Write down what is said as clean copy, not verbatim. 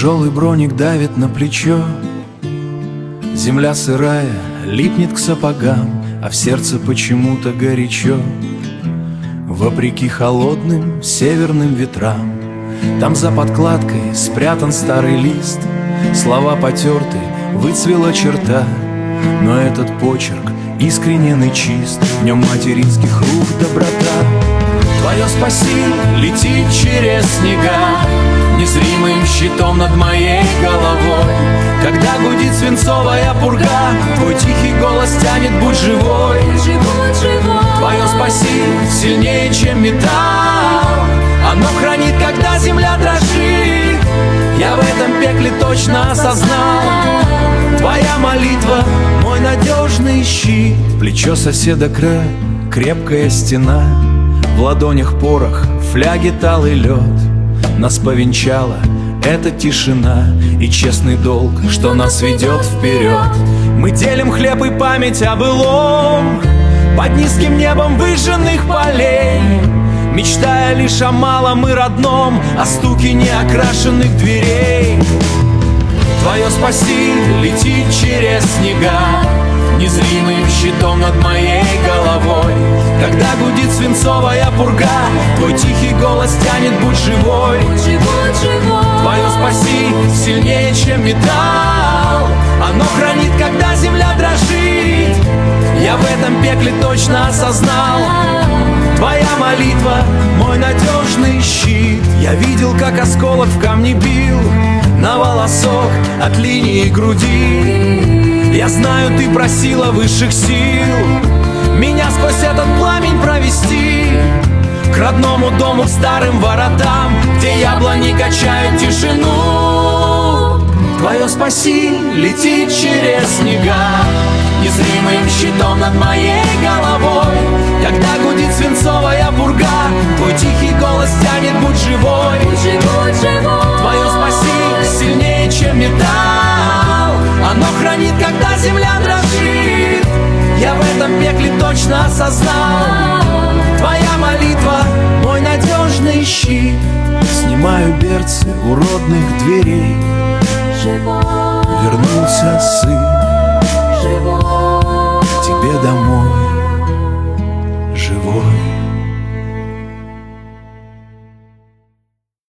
Тяжелый броник давит на плечо, земля сырая липнет к сапогам, а в сердце почему-то горячо. Вопреки холодным северным ветрам, там за подкладкой спрятан старый лист. Слова потерты, выцвела черта, но этот почерк искренен и чист. В нем материнских рук доброта. Твое спаси летит через снега, незримым щитом над моей головой. Когда гудит свинцовая пурга, твой тихий голос тянет: будь живой. Твое спаси сильнее, чем металл, оно хранит, когда земля дрожит. Я в этом пекле точно осознал: твоя молитва — мой надежный щит. Плечо соседа крепкая стена, в ладонях порох, в фляге талый лед. Нас повенчала эта тишина и честный долг, что нас ведет вперед. Мы делим хлеб и память о былом под низким небом выжженных полей, мечтая лишь о малом и родном, о стуке неокрашенных дверей. Твое спаси летит через снега, незримым щитом над моей головой. Когда гудит свинцовая пурга, твой тихий голос тянет: будь живой. Твое спаси сильнее, чем металл, оно хранит, когда земля дрожит. Я в этом пекле точно осознал: твоя молитва — мой надежный щит. Я видел, как осколок в камне бил на волосок от линии груди. Я знаю, ты просила высших сил меня сквозь этот пламень провести к родному дому, к старым воротам, где яблони качают тишину. Твое спаси летит через снега, незримым щитом над моей головой. Когда гудит свинцовая пурга, твой тихий голос тянет: будь живой. Твое спаси сильнее, чем металл, оно хранит, когда земля дрожит. Я в этом пекле точно осознал: твоя молитва — мой надежный щит. Снимаю берцы у родных дверей, вернулся сын к тебе домой.